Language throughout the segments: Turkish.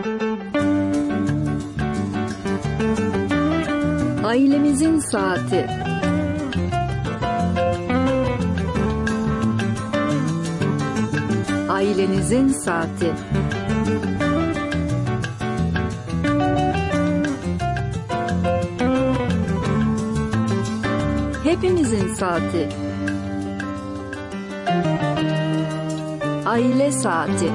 Ailemizin saati. Ailenizin saati. Hepimizin saati. Aile saati.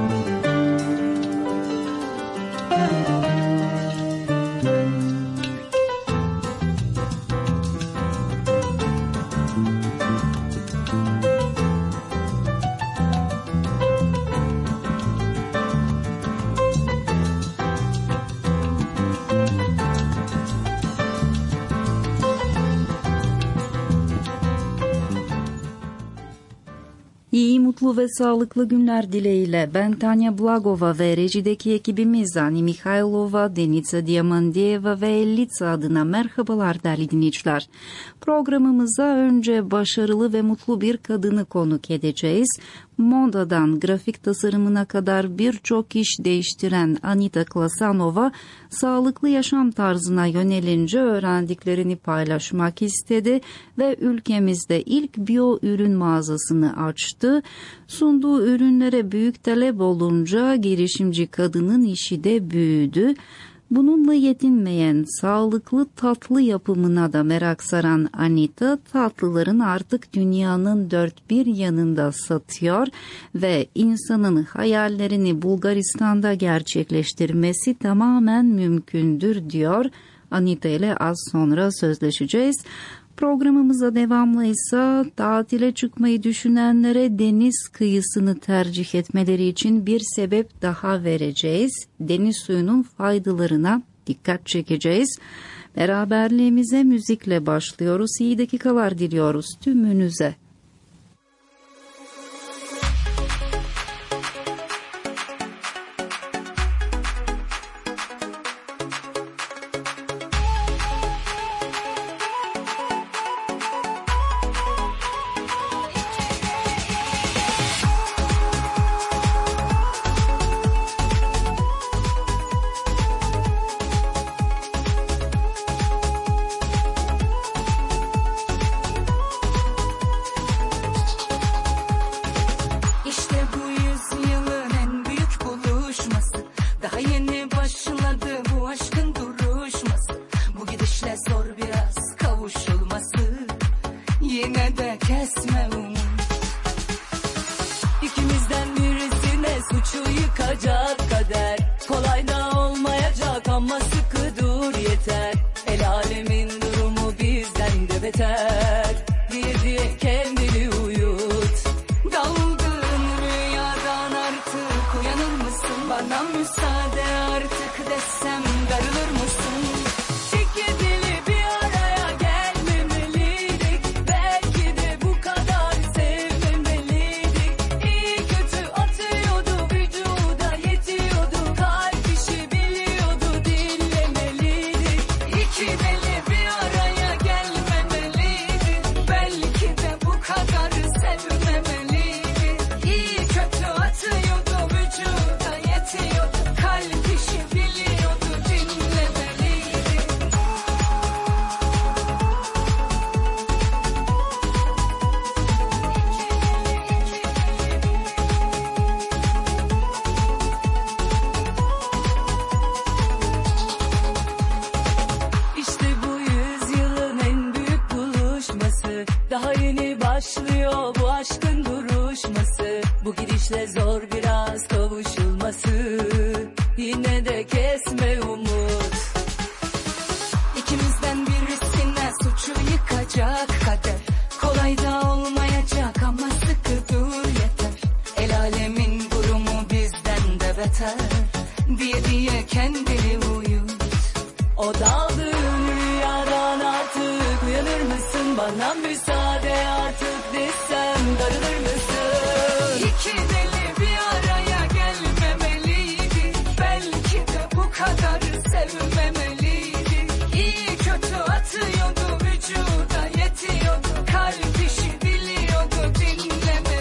İyi, mutlu ve sağlıklı günler dileğiyle ben Tanya Blagova ve rejideki ekibimiz Ani Mikhailova, Denica Diamandiyeva ve Elitsa adına merhabalar değerli dinleyiciler. Programımıza önce başarılı ve mutlu bir kadını konuk edeceğiz. Modadan grafik tasarımına kadar birçok iş değiştiren Anita Klasanova, sağlıklı yaşam tarzına yönelince öğrendiklerini paylaşmak istedi ve ülkemizde ilk biyo ürün mağazasını açtı. Sunduğu ürünlere büyük talep olunca girişimci kadının işi de büyüdü. Bununla yetinmeyen, sağlıklı tatlı yapımına da merak saran Anita, tatlıların artık dünyanın dört bir yanında satıyor ve insanın hayallerini Bulgaristan'da gerçekleştirmesi tamamen mümkündür diyor. Anita ile az sonra sözleşeceğiz. Programımıza devamlı ise tatile çıkmayı düşünenlere deniz kıyısını tercih etmeleri için bir sebep daha vereceğiz. Deniz suyunun faydalarına dikkat çekeceğiz. Beraberliğimize müzikle başlıyoruz. İyi dakikalar diliyoruz tümünüze.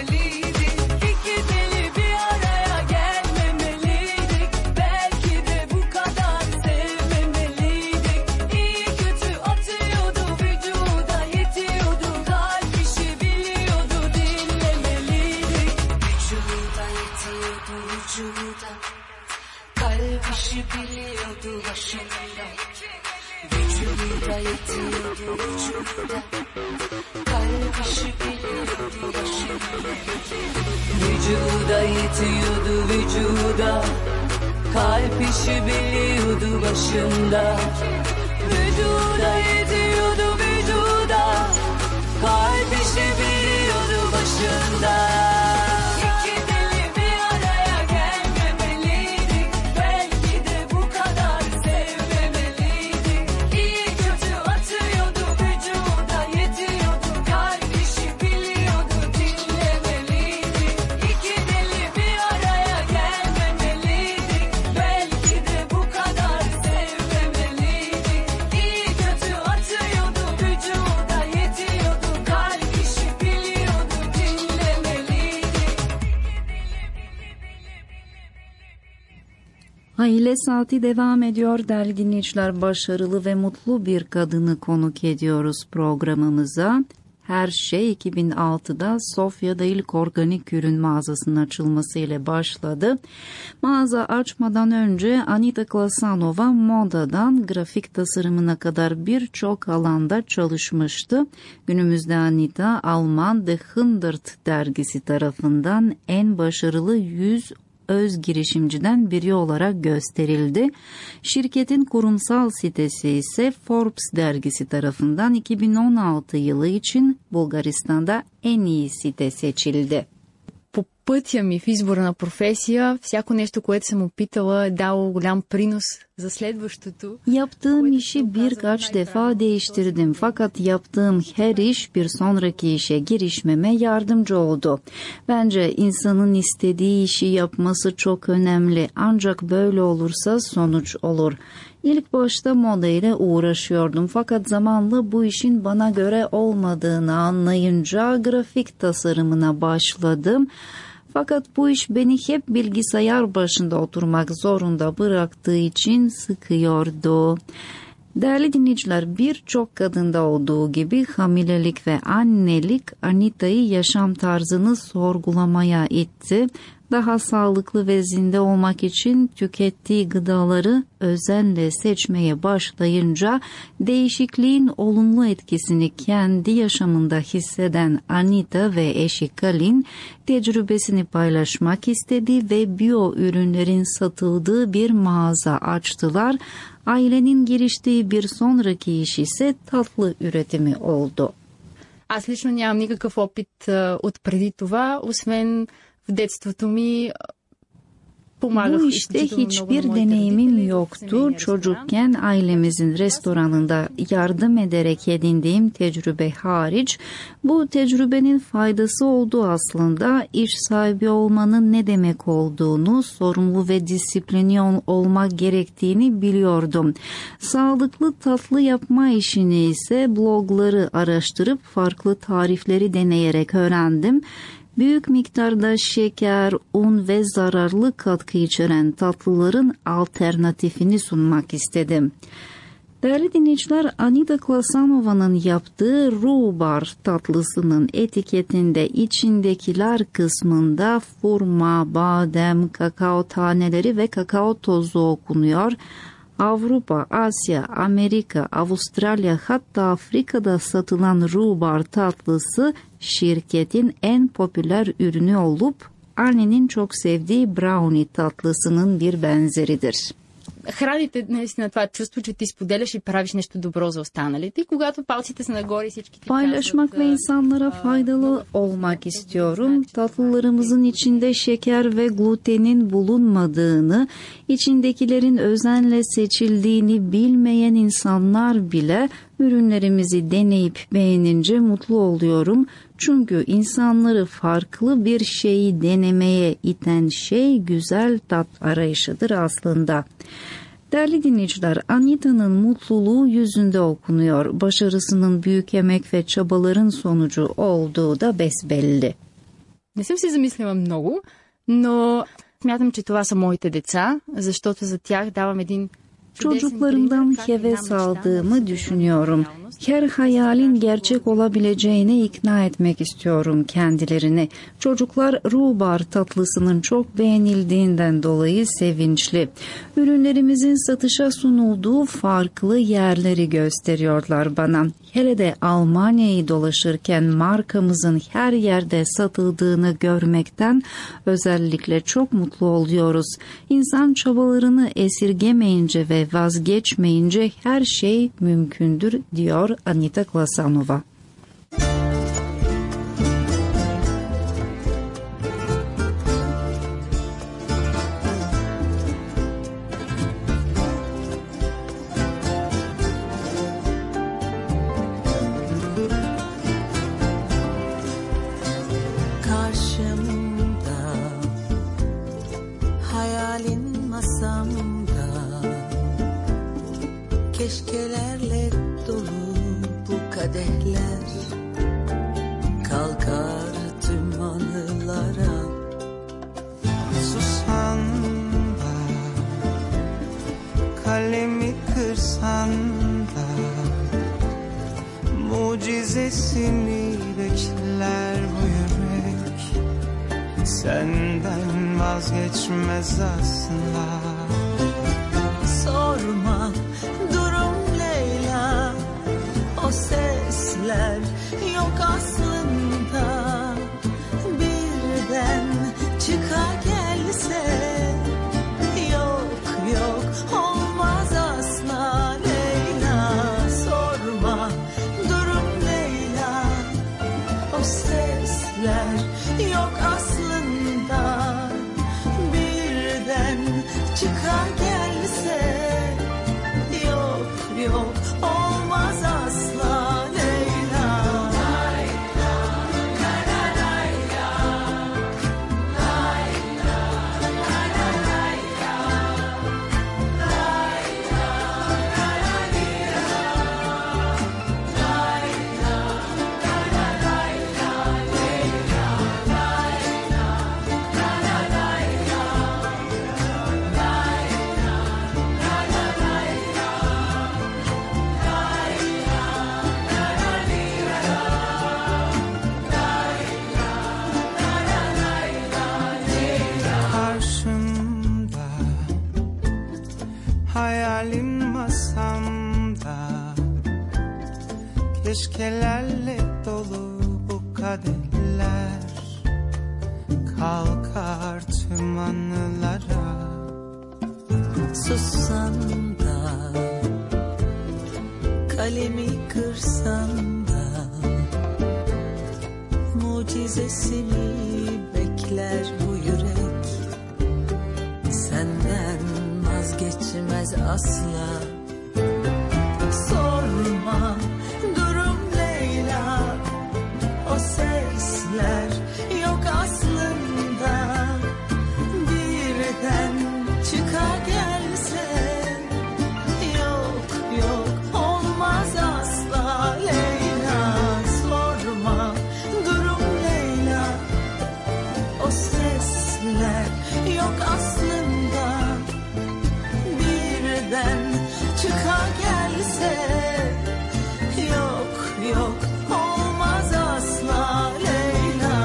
İki deli bir araya gelmemeliydik. Belki de Kalp işi biliyordu başında. Vücuda yetiyordu vücuda. Kalp işi biliyordu başında. Vücuda yetiyordu vücuda. Kalp işi biliyordu başında. Vücuda yetiyordu vücuda. Kalp işi biliyordu başında. Aile Saati devam ediyor değerli dinleyiciler. Başarılı ve mutlu bir kadını konuk ediyoruz programımıza. Her şey 2006'da Sofya'da ilk organik ürün mağazasının açılmasıyla başladı. Mağaza açmadan önce Anita Klasanova modadan grafik tasarımına kadar birçok alanda çalışmıştı. Günümüzde Anita Alman The 100 dergisi tarafından en başarılı 100 öz girişimciden biri olarak gösterildi. Şirketin kurumsal sitesi ise Forbes dergisi tarafından 2016 yılı için Bulgaristan'da en iyi site seçildi. По пътя ми в избора на професия, всяко нещо, което съм опитала, е дало голям принос за следващото. Yaptığım işi birkaç defa değiştirdim fakat yaptığım her iş bir sonraki işe girişmeme yardımcı oldu. Bence insanın istediği işi yapması çok önemli ancak böyle olursa sonuç olur. İlk başta moda ile uğraşıyordum fakat zamanla bu işin bana göre olmadığını anlayınca grafik tasarımına başladım. Fakat bu iş beni hep bilgisayar başında oturmak zorunda bıraktığı için sıkıyordu. Değerli dinleyiciler, birçok kadında olduğu gibi hamilelik ve annelik Anita'yı yaşam tarzını sorgulamaya itti. Daha sağlıklı ve zinde olmak için tükettiği gıdaları özenle seçmeye başlayınca değişikliğin olumlu etkisini kendi yaşamında hisseden Anita ve eşi Kalin tecrübesini paylaşmak istedi ve biyo ürünlerin satıldığı bir mağaza açtılar. Ailenin giriştiği bir sonraki iş ise tatlı üretimi oldu. Аз лично нямам никакъв опит от преди това, освен в детството ми Bu işte hiçbir deneyimim yoktu. Çocukken ailemizin restoranında yardım ederek edindiğim tecrübe hariç, bu tecrübenin faydası oldu aslında. İş sahibi olmanın ne demek olduğunu, sorumlu ve disiplinli olmak gerektiğini biliyordum. Sağlıklı tatlı yapma işini ise blogları araştırıp farklı tarifleri deneyerek öğrendim. Büyük miktarda şeker, un ve zararlı katkı içeren tatlıların alternatifini sunmak istedim. Değerli dinleyiciler, Anita Klasanova'nın yaptığı rhubarb tatlısının etiketinde içindekiler kısmında furma, badem, kakao taneleri ve kakao tozu okunuyor. Avrupa, Asya, Amerika, Avustralya hatta Afrika'da satılan rhubarb tatlısı şirketin en popüler ürünü olup annenin çok sevdiği brownie tatlısının bir benzeridir. Храните наистина това чувство, че ти споделяш и правиш нещо добро за останалите. И когато палците са нагоре, всички ти Paylaşmak ve insanlara faydalı olmak istiyorum. Tatlılarımızın içinde şeker ve glutenin bulunmadığını, içindekilerin özenle seçildiğini bilmeyen insanlar bile ürünlerimizi deneyip beğenince mutlu oluyorum. Çünkü insanları farklı bir şeyi denemeye iten şey güzel tat arayışıdır aslında. Değerli dinleyiciler, Anita'nın mutluluğu yüzünde okunuyor. Başarısının büyük emek ve çabaların sonucu olduğu da besbelli. Не съм си замислила много, но смятам, че това са моите деца, защото за тях давам един Çocuklarımdan heves aldığımı düşünüyorum. Her hayalin gerçek olabileceğine ikna etmek istiyorum kendilerini. Çocuklar rhubarb tatlısının çok beğenildiğinden dolayı sevinçli. Ürünlerimizin satışa sunulduğu farklı yerleri gösteriyorlar bana. Hele de Almanya'yı dolaşırken markamızın her yerde satıldığını görmekten özellikle çok mutlu oluyoruz. İnsan çabalarını esirgemeyince ve vazgeçmeyince her şey mümkündür, diyor Anita Klasanova. Keşkelerle dolu bu kadehler, kalkar tüm anılara. Susan da, kalemi kırsan da, mucizesini bekler bu yürek. Senden vazgeçmez asla. Sorma durum Leyla, o sesler yok aslında. Birden çıka gelse, yok yok olmaz asla Leyla. Sorma durum Leyla, o sesler yok aslında. Birden çıka gelse, yok yok olmaz asla Leyla. Karşımda, hayalin masamda, keşkelerle dolu bu kadehler, kalkar tüm anılara. Sussan da, kalemi kırsan da, mucizesini bekler bu yürek. Senden vazgeçmez asla. Sorma durum Leyla, o sesler yok aslında. Birden çıka gelse, yok yok olmaz asla Leyla. Sorma durum Leyla, o sesler yok aslında. Birden çıka gelse, yok yok olmaz asla Leyla.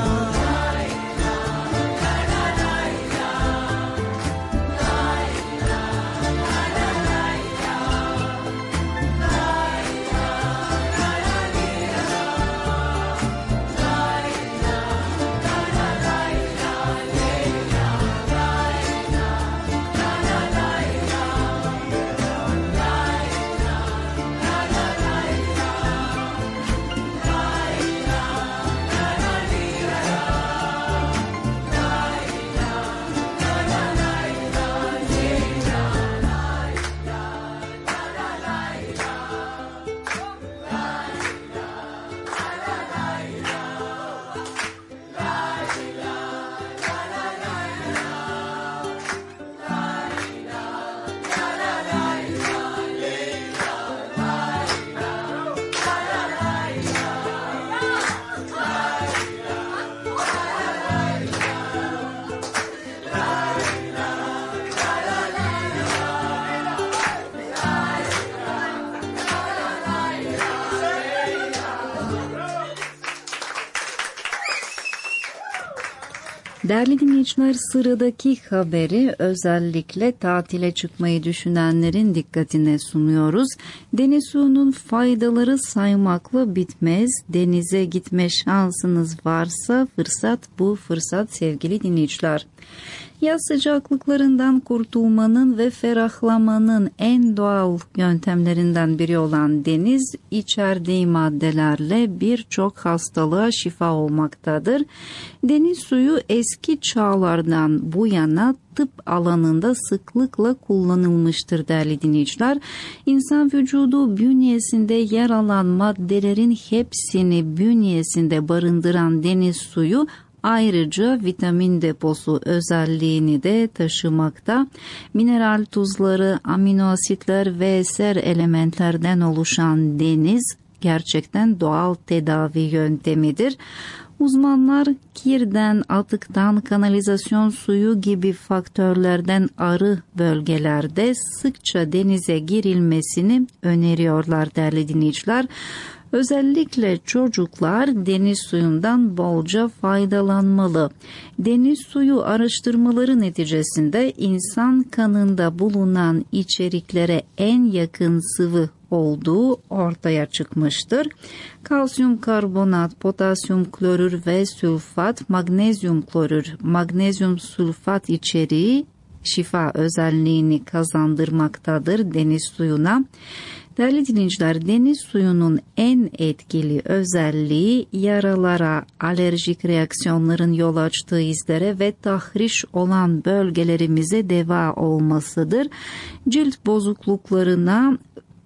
Değerli dinleyiciler, sıradaki haberi özellikle tatile çıkmayı düşünenlerin dikkatine sunuyoruz. Deniz suyunun faydaları saymakla bitmez. Denize gitme şansınız varsa bu fırsat sevgili dinleyiciler. Yaz sıcaklıklarından kurtulmanın ve ferahlamanın en doğal yöntemlerinden biri olan deniz, içerdiği maddelerle birçok hastalığa şifa olmaktadır. Deniz suyu eski çağlardan bu yana tıp alanında sıklıkla kullanılmıştır değerli dinleyiciler. İnsan vücudu bünyesinde yer alan maddelerin hepsini bünyesinde barındıran deniz suyu ayrıca vitamin deposu özelliğini de taşımakta. Mineral tuzları, amino asitler ve eser elementlerden oluşan deniz gerçekten doğal tedavi yöntemidir. Uzmanlar kirden, atıktan, kanalizasyon suyu gibi faktörlerden arı bölgelerde sıkça denize girilmesini öneriyorlar değerli dinleyiciler. Özellikle çocuklar deniz suyundan bolca faydalanmalı. Deniz suyu araştırmaları neticesinde insan kanında bulunan içeriklere en yakın sıvı olduğu ortaya çıkmıştır. Kalsiyum karbonat, potasyum klorür ve sülfat, magnezyum klorür, magnezyum sülfat içeriği şifa özelliğini kazandırmaktadır deniz suyuna. Değerli dinleyiciler, deniz suyunun en etkili özelliği yaralara, alerjik reaksiyonların yol açtığı izlere ve tahriş olan bölgelerimize deva olmasıdır. Cilt bozukluklarına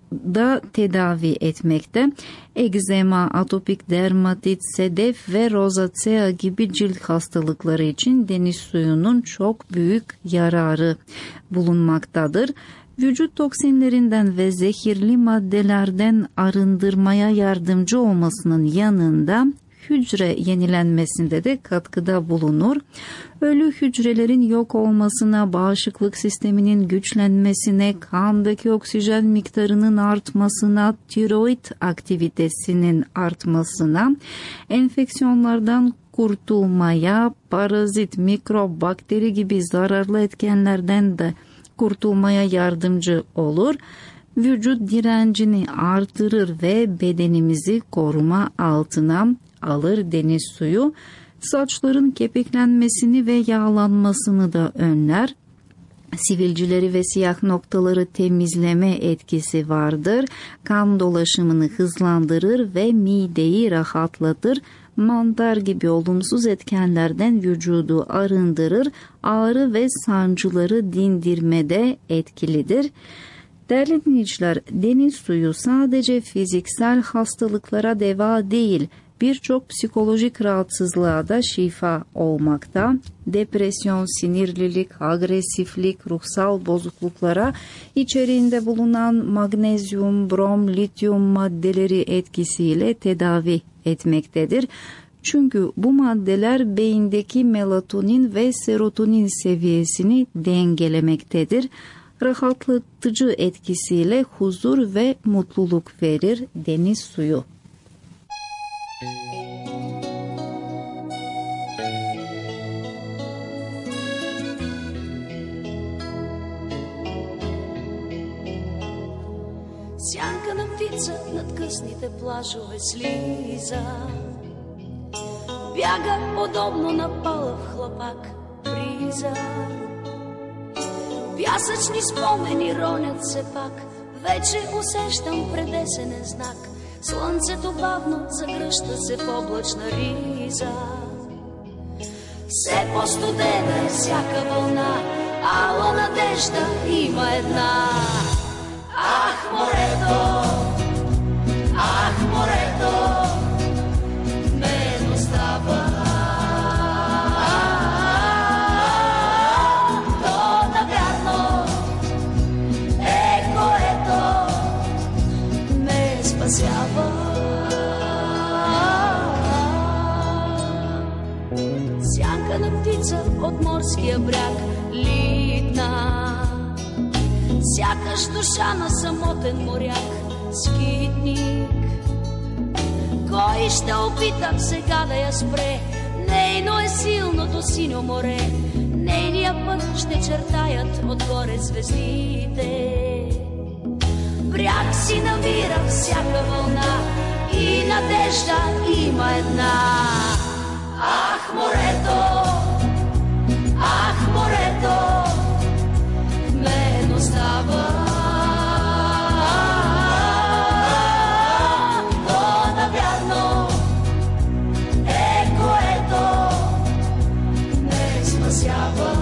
da tedavi etmekte. Egzema, atopik dermatit, sedef ve rozasea gibi cilt hastalıkları için deniz suyunun çok büyük yararı bulunmaktadır. Vücut toksinlerinden ve zehirli maddelerden arındırmaya yardımcı olmasının yanında hücre yenilenmesinde de katkıda bulunur. Ölü hücrelerin yok olmasına, bağışıklık sisteminin güçlenmesine, kandaki oksijen miktarının artmasına, tiroid aktivitesinin artmasına, enfeksiyonlardan kurtulmaya, parazit, mikrop, bakteri gibi zararlı etkenlerden de kurtulmaya yardımcı olur. Vücut direncini artırır ve bedenimizi koruma altına alır deniz suyu. Saçların kepeklenmesini ve yağlanmasını da önler. Sivilcileri ve siyah noktaları temizleme etkisi vardır. Kan dolaşımını hızlandırır ve mideyi rahatlatır. Mantar gibi olumsuz etkenlerden vücudu arındırır. Ağrı ve sancıları dindirmede etkilidir. Değerli dinleyiciler, deniz suyu sadece fiziksel hastalıklara deva değil, birçok psikolojik rahatsızlığa da şifa olmakta. Depresyon, sinirlilik, agresiflik, ruhsal bozukluklara içeriğinde bulunan magnezyum, brom, lityum maddeleri etkisiyle tedavi etmektedir. Çünkü bu maddeler beyindeki melatonin ve serotonin seviyesini dengelemektedir. Rahatlatıcı etkisiyle huzur ve mutluluk verir deniz suyu. Сянка на птица над късните плажове слиза, бяга подобно на палав хлапак бриза. Пясъчни спомени ронят се пак, вече усещам предесенен знак. Слънцето бавно загръща се в облачна риза. Все по-студена е всяка вълна, ала надежда има една. Ах, морето, мен остава. То навярно е което ме спасява. Сянка на птица от морския бряг литна, сякаш душа на самотен моряк, скитник. Кой ще опита сега да я спре? Нейно е силното синьо море, нейния път ще чертаят отгоре звездите. Бряг си намира всяка вълна и надежда има една. Ах, морето, в мен остава. То навярно е което ме спасява.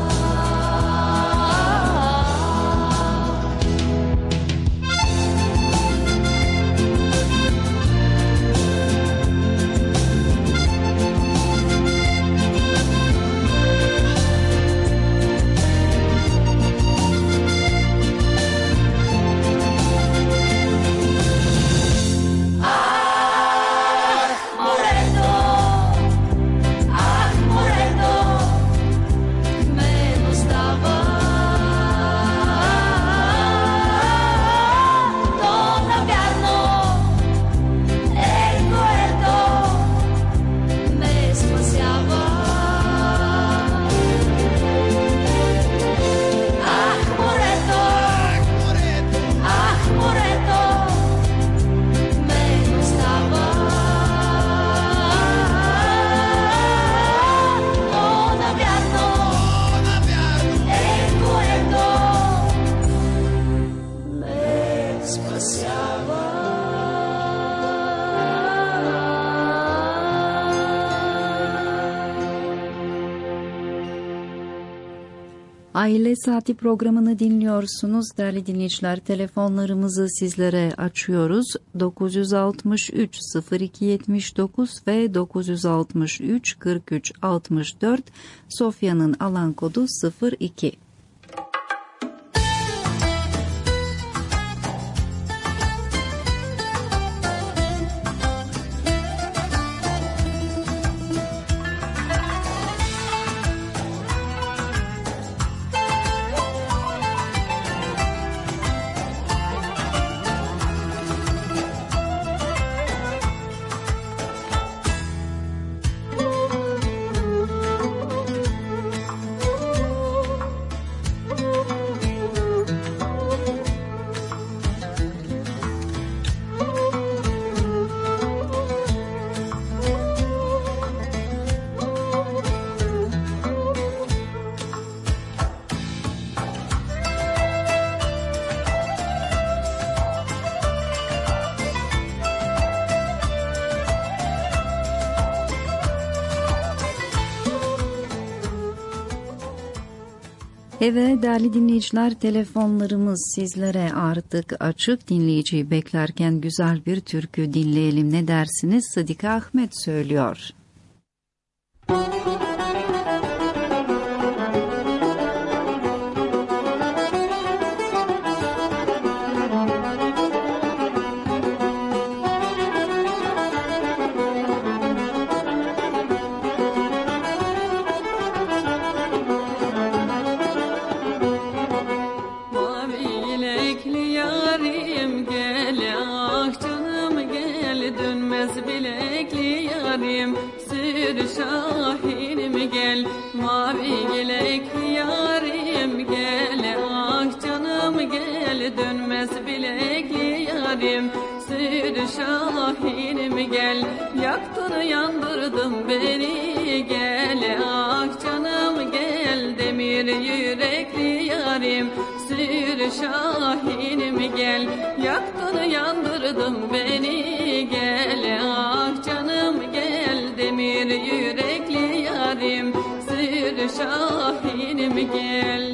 Aile Saati programını dinliyorsunuz. Değerli dinleyiciler, telefonlarımızı sizlere açıyoruz. 963 02 79 ve 963 43 64. Sofya'nın alan kodu 02. Evet değerli dinleyiciler, telefonlarımız sizlere artık açık. Dinleyiciyi beklerken güzel bir türkü dinleyelim, ne dersiniz? Sıdika Ahmet söylüyor. Şahinim gel, mavi yelekli yarim gel. Ah canım gel, dönmez bilekli yarim. Sür şahinim gel, yaktın yandırdın beni gel. Ah canım gel, demir yürekli yarim. Sür şahinim gel, yaktın yandırdın beni gel. Ah canım gel, demir yürekli yarim. Sür şahinim gel.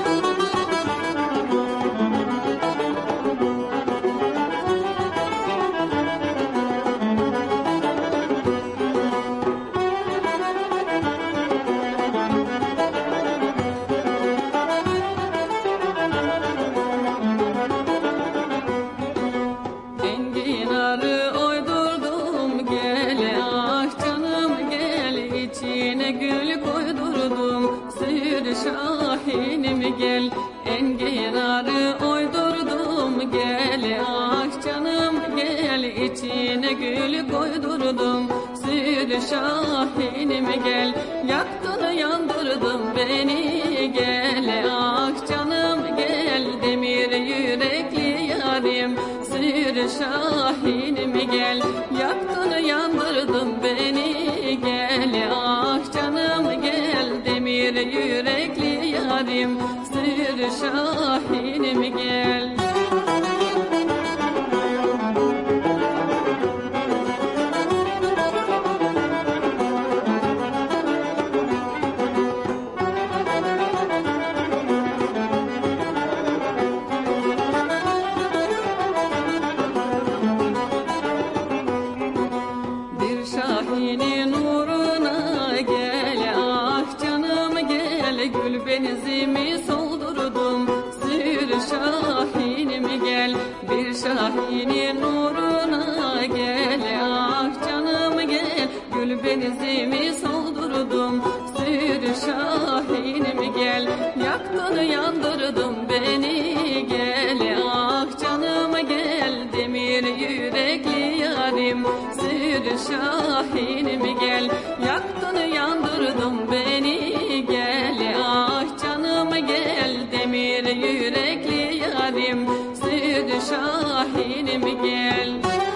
Şahinim gel, enginarı oydurdum gel. Ah canım gel, içine gül koydurdum. Sür şahinim gel, yaktın yandırdın beni gel. Ah canım gel, demir yürekli yarim, sür şahinim gel, yaktın yandırdın beni gel. Ah canım gel, demir yürekli yarim, sür şahinim gel. Benzimi soldurdum, sür şahinim gel, bir şahinin nuruna gel. Ah canım gel, gül benzimi soldurdum, sür şahinim gel, yaktın yandırdın beni gel. Ah canım gel, demir yürekli yarim, sür şahinim gel, yaktın yandırdın beni gel. Ah canım gel, demir yürekli yarim, sür şahinim gel.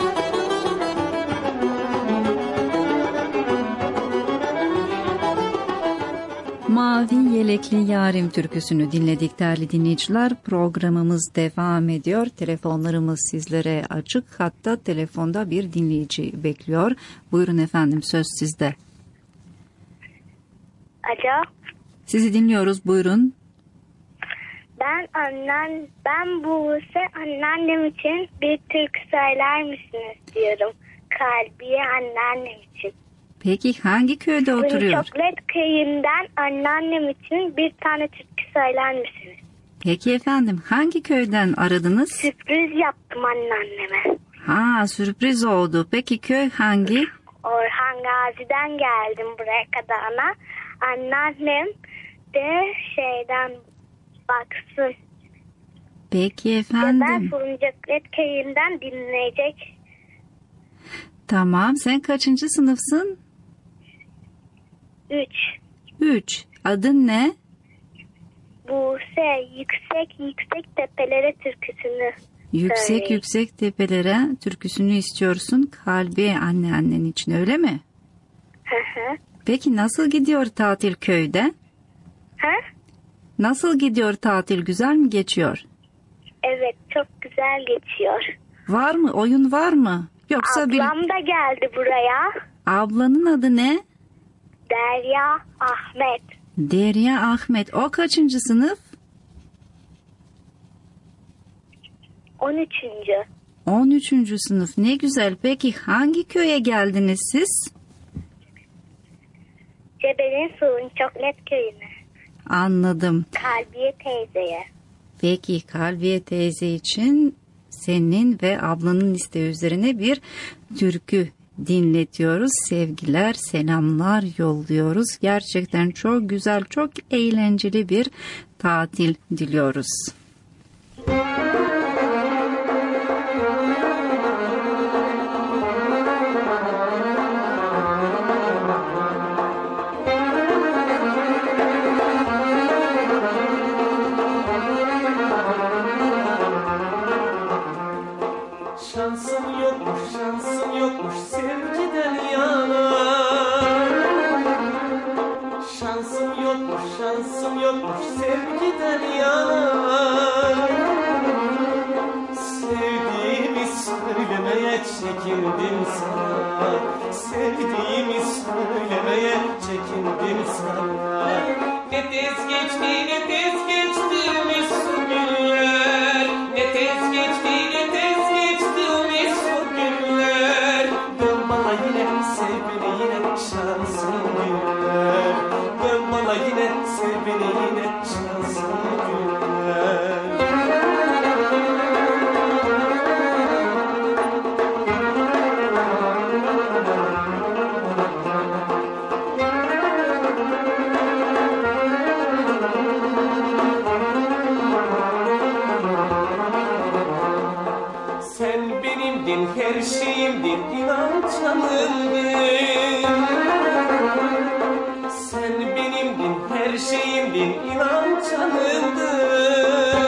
Mavi Yelekli Yarim türküsünü dinledik değerli dinleyiciler. Programımız devam ediyor. Telefonlarımız sizlere açık. Hatta telefonda bir dinleyici bekliyor. Buyurun efendim, söz sizde. Alo. Sizi dinliyoruz, buyurun. Ben Buse, anneannem için bir türkü söyler misiniz diyorum. Kalbiye anneannem için. Peki hangi köyde oturuyor? Çoklet köyünden anneannem için bir tane türkü söyler misiniz? Peki efendim, hangi köyden aradınız? Sürpriz yaptım anneanneme. Ha, sürpriz oldu. Peki köy hangi? Orhan Gazi'den geldim buraya kadarına. Anneannem de baksın. Peki efendim. Ben Çoklet köyünden dinleyecek. Tamam, sen kaçıncı sınıfsın? 3. Adın ne? Buse, yüksek tepelere türküsünü Yüksek tepelere türküsünü istiyorsun, kalbi annen için, öyle mi? Hı. Peki nasıl gidiyor tatil köyde? Nasıl gidiyor tatil, güzel mi geçiyor? Evet, çok güzel geçiyor. Var mı, oyun var mı? Yoksa Ablam da geldi buraya. Ablanın adı ne? Derya Ahmet. Derya Ahmet. O kaçıncı sınıf? 13. 13. sınıf. Ne güzel. Peki hangi köye geldiniz siz? Cebelin Su'nun Çoklet köyüne. Anladım. Kalbiye teyzeye. Peki Kalbiye teyze için senin ve ablanın isteği üzerine bir türkü dinletiyoruz. Sevgiler, selamlar yolluyoruz. Gerçekten çok güzel, çok eğlenceli bir tatil diliyoruz. Şansım yokmuş sevgiden yana. Şansım yokmuş sevgiden yana. Sevdiğimi söylemeye çekindim sana. Sevdiğimi söylemeye çekindim sana. Ne tez geçti mesut günler. Ne tez geçti o mesut günler. Dön bana yine sev beni yine şansın günler. Dön bana yine sev beni yine şansın günler. benimdin, her şeyimdin, inan canımdin. Sen benimdin, her şeyimdin, inan canımdin.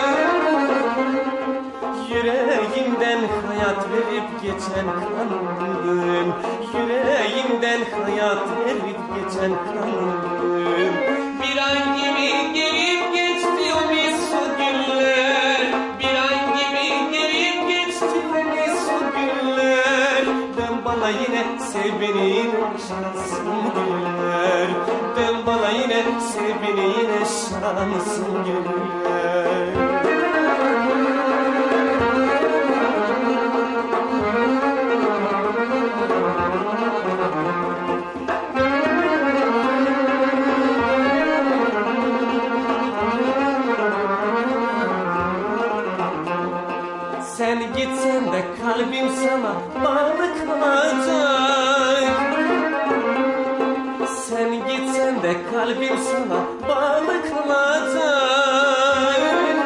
Yüreğimden hayat verip geçen kanımdın. Yüreğimden hayat verip geçen kanımdın. Bir an gibi gelip geçti o mesut günler. Bir an gibi gelip geçti o mesut günler. Dön bana yine, sev beni yine, şansın günler. Dön bana yine, sev beni yine, şansın günler. Sen gitsen de kalbim sana bağlı kalacak. Sen gitsen de kalbim sana bağlı kalacak.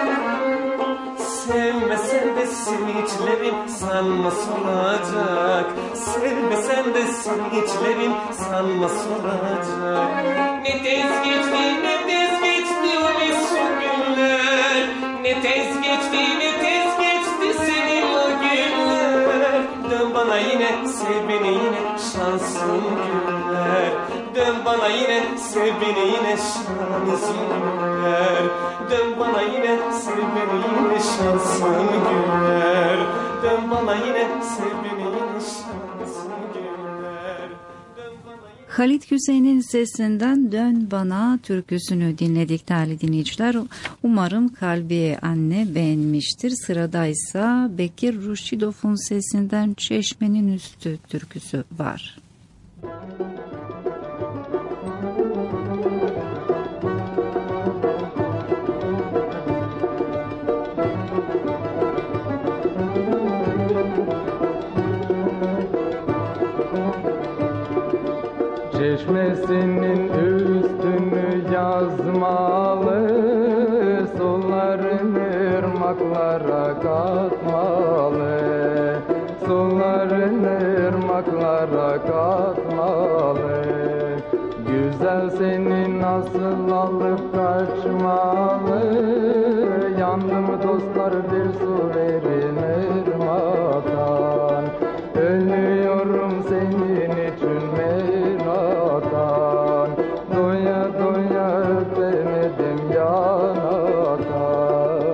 Sevmesen de sevinçlerim sanma solacak. Sevmesen de sevinçlerim sanma solacak. Ne tez geçti, ne tez geçti o mesut günler. Ne tez geçti, ne tez geçti senin o günler. Dön bana yine, sev beni yine, şansın günler. Dön bana yine, sev beni yine, şansın günler. Dön bana yine, sev beni yine, şansın günler. Dön bana yine, sev beni yine, şansın günler. Halit Hüseyin'in sesinden Dön Bana türküsünü dinledik değerli dinleyiciler. Umarım Kalbiye Anne beğenmiştir. Sıradaysa Bekir Ruşidov'un sesinden Çeşmenin Üstü türküsü var. Çeşmesinin üstünü yazmalı, sularını ırmaklara katmalı. Sularını ırmaklara katmalı. Güzel seni nasıl alıp kaçmalı. Yandım dostlar, bir su verin ırmaktan. Ölüyorum senin için meraktan. Doya doya öpemedim yanaktan.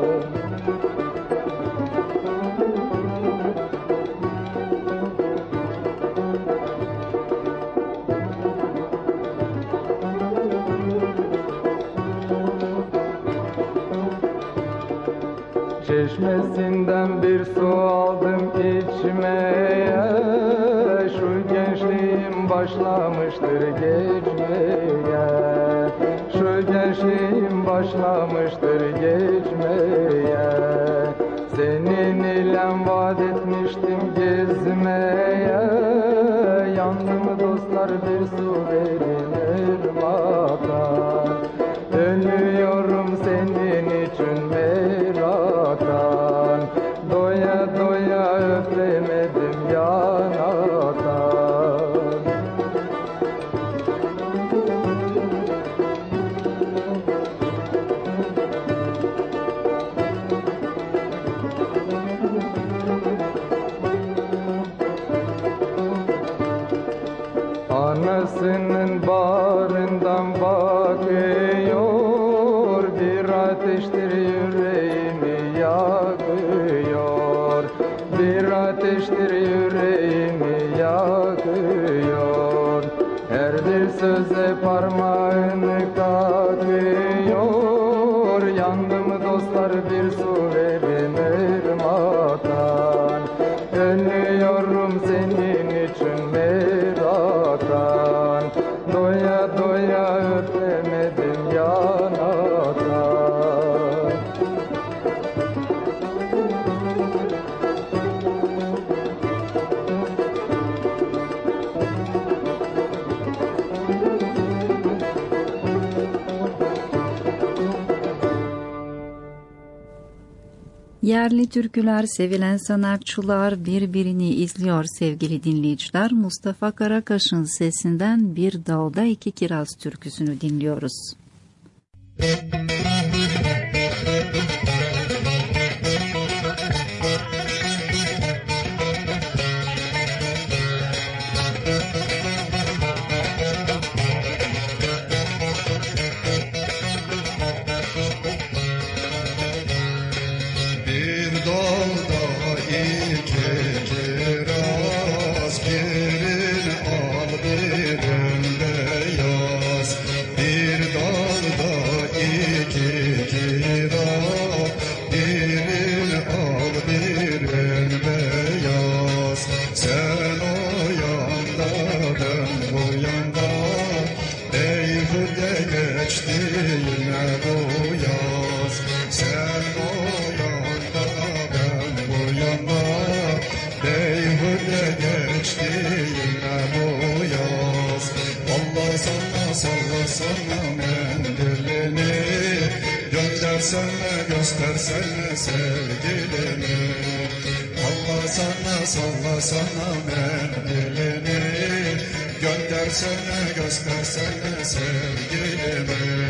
Çeşmesinden bir su aldım içmeye. Şu gençliğim başlamıştır geçmeye. Şu gençliğim başlamıştır geçmeye. Senin ile vaat etmiştim gezmeye. Yandım dostlar, bir su verin ırmaktan. Ölüyorum senin için meraktan. Doya doya öpemedim yanaktan. Anasının bağrından bakıyor, bir ateştir yüreğimi yakıyor. Bir ateştir yüreğimi yakıyor. Her bir söze parmağını kakıyor. Yandım dostlar, bir su verin ırmaktan. Ölüyorum senin için meraktan. Doya doya öpemedim yanaktan. Yerli türküler, sevilen sanatçılar birbirini izliyor sevgili dinleyiciler. Mustafa Karakaş'ın sesinden Bir Dalda İki Kiraz türküsünü dinliyoruz. Göstersene sevgilini, Allah sana sallasana mendilini, göndersene göstersene sevgilini.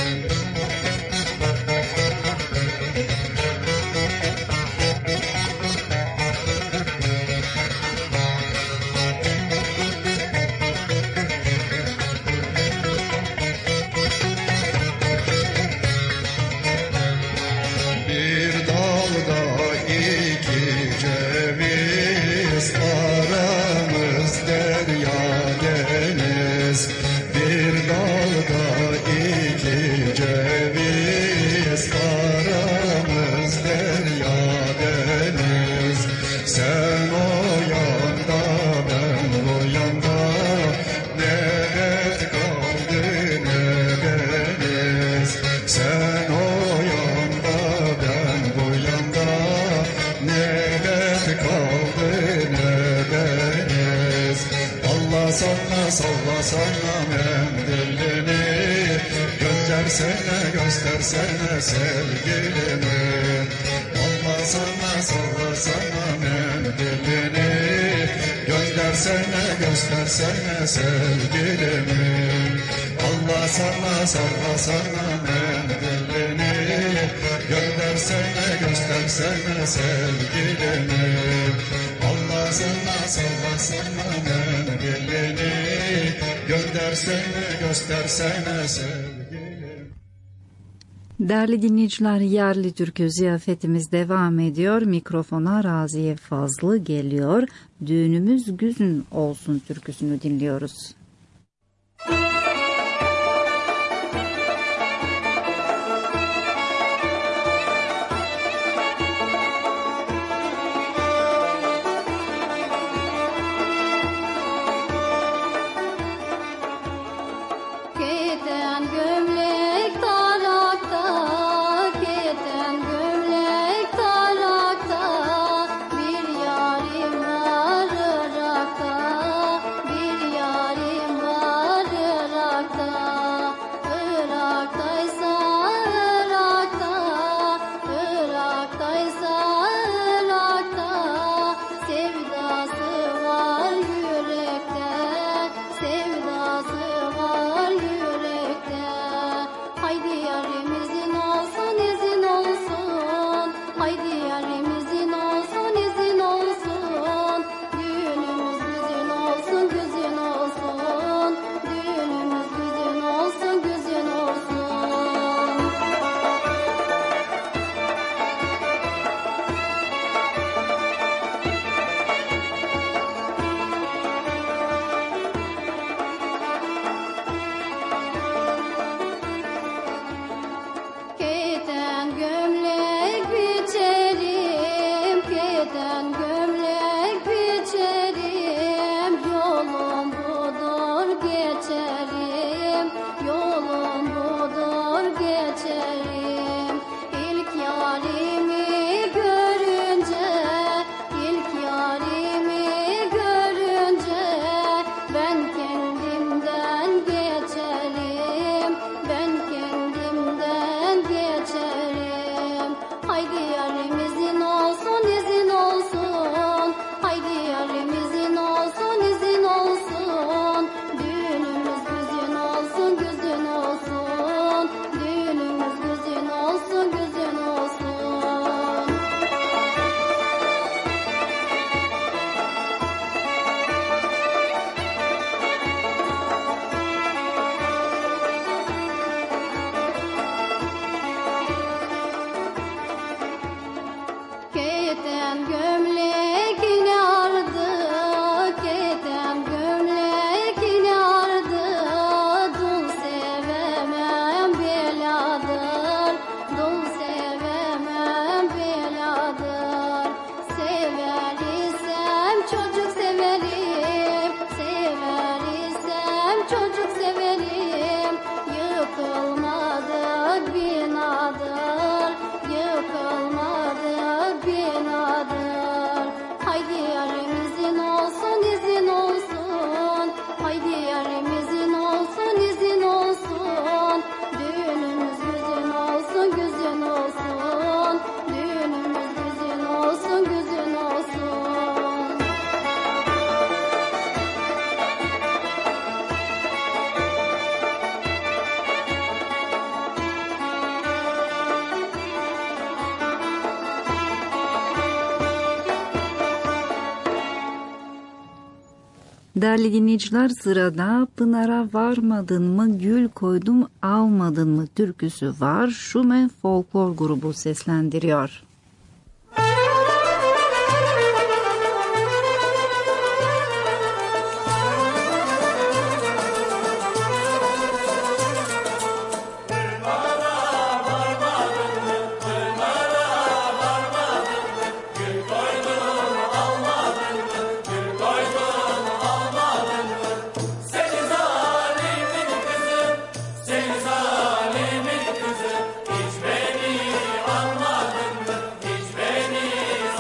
Göstersene sevgilini, Allah sana sallasana mendilini, göndersene göstersene sevgilini, Allah sana sallasana mendilini, göndersene göstersene sevgilini, Allah sana sallasana mendilini, göndersene göstersene sevgilini. Değerli dinleyiciler, yerli türkü ziyafetimiz devam ediyor. Mikrofona Raziye Fazlı geliyor. Düğünümüz güzün olsun türküsünü dinliyoruz. Bir yarim keten gömlekini ardı, keten gömlekini ardı. Dul sevemem beladır, dul sevemem beladır. Sever isem çocuk severim, sever isem çocuk severim. Yıkılmadık binadır, yıkılmadık binadır. Haydi yarimizin olsun, izin olsun. Haydi yarimizin olsun, izin olsun. Düğünümüz güzün olsun, güzün olsun. Düğünümüz güzün olsun, güzün olsun. Değerli dinleyiciler, sırada Pınar'a varmadın mı gül koydum almadın mı türküsü var. Şumen Folklor grubu seslendiriyor. Hiç beni anmadın mı? Hiç beni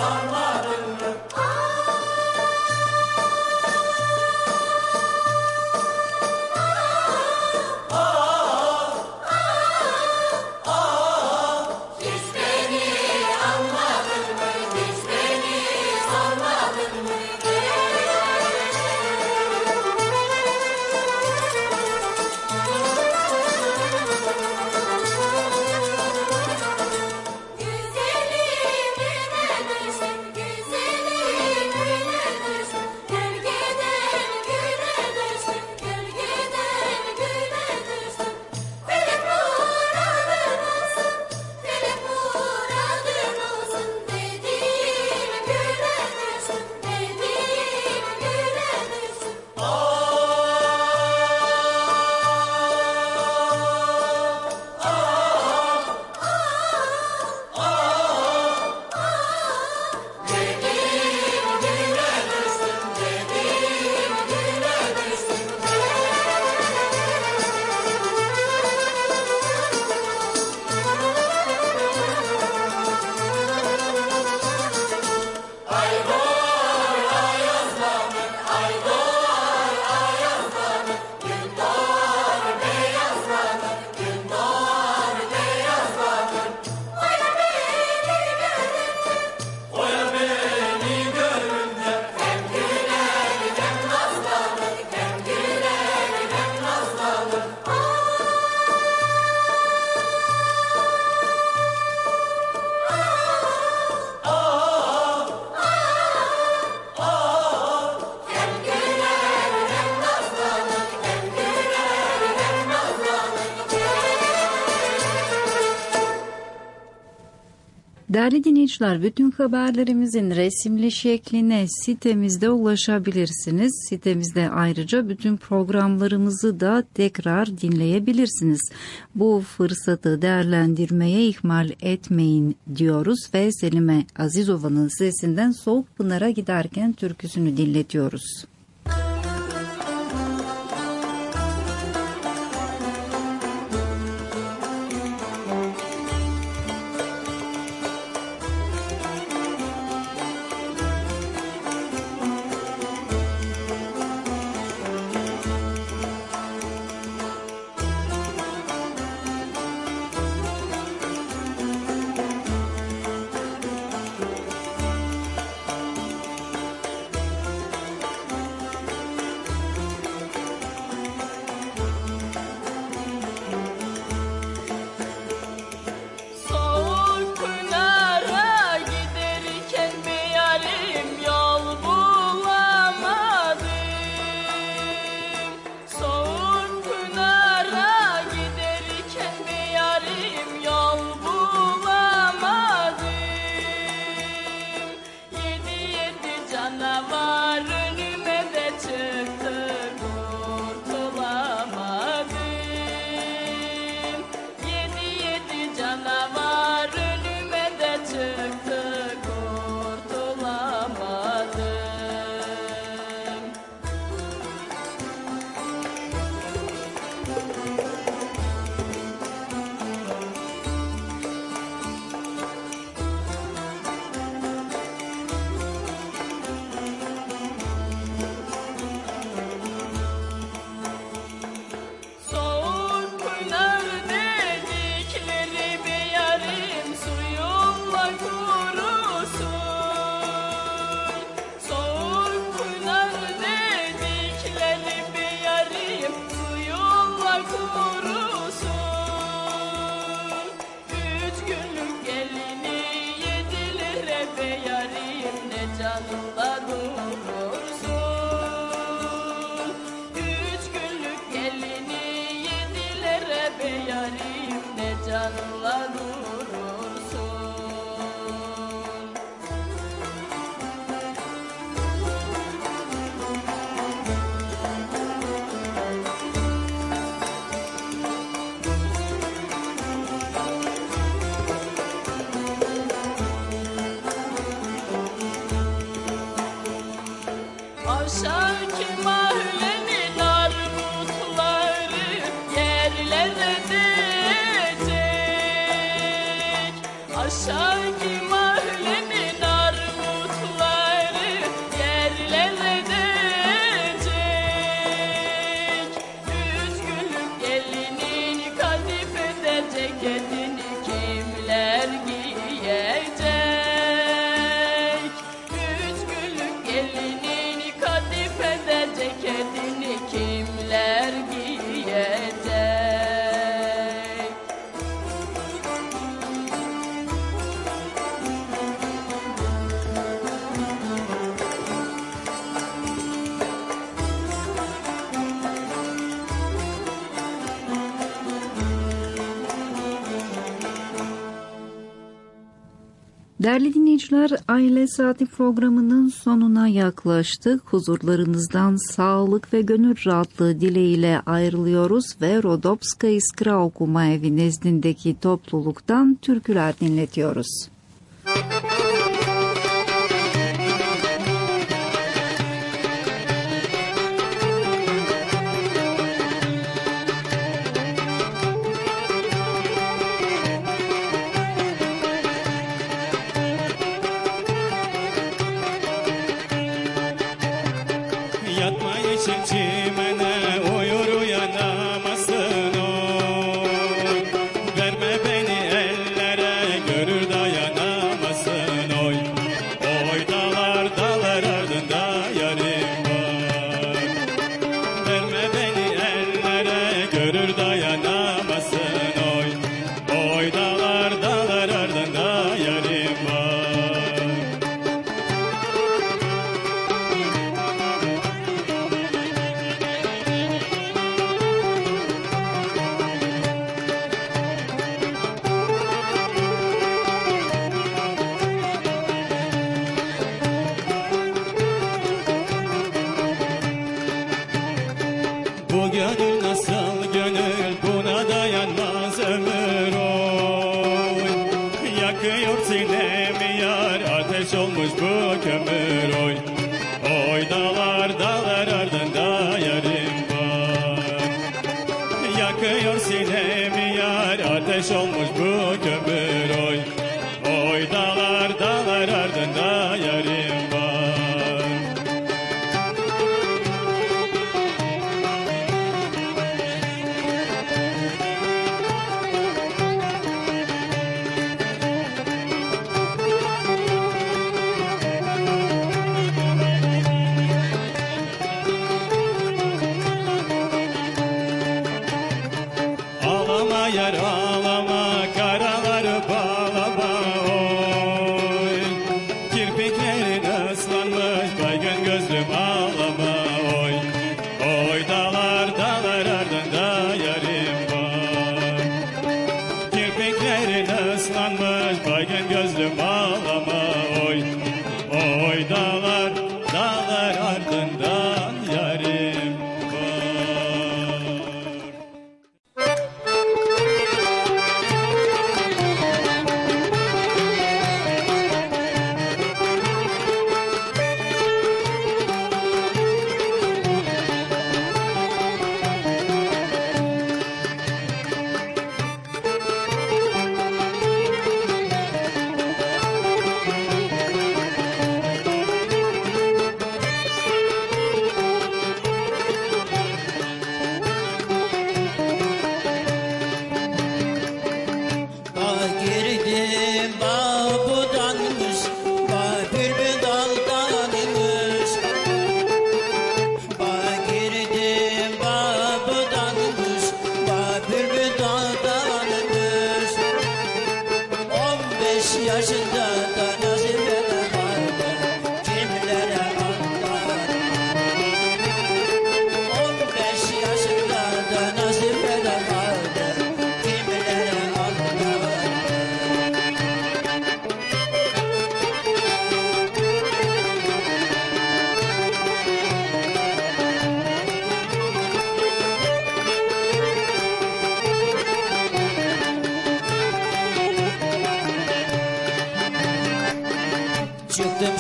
Değerli dinleyiciler, bütün haberlerimizin resimli şekline sitemizde ulaşabilirsiniz. Sitemizde ayrıca bütün programlarımızı da tekrar dinleyebilirsiniz. Bu fırsatı değerlendirmeye ihmal etmeyin diyoruz ve Selime Azizova'nın sesinden Soğuk Pınar'a giderken türküsünü dinletiyoruz. canımla durursun. 3 günlük gelini yedilere be yarim, ne canımla durursun. Aşağıki mahallenin armutları yerlere değecek. Aşağıki mahallenin armutları yerlere değecek. 3 günlük gelinin kadifede ceketini kimler giyecek? 3 günlük gelinin kadifede ceketini kimler giyecek? Değerli dinleyiciler, Aile Saati programının sonuna yaklaştık. Huzurlarınızdan sağlık ve gönül rahatlığı dileğiyle ayrılıyoruz ve Rodopska İskra Okuma Evi nezdindeki topluluktan türküler dinletiyoruz.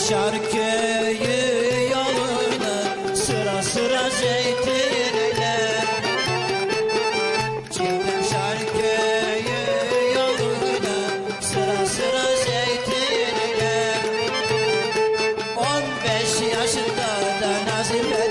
Şarköy'ü yolunu sıra sıra zeytinler. Çıktım Şarköy'ü yolunu sıra sıra zeytinler. 15 yaşında da Nazife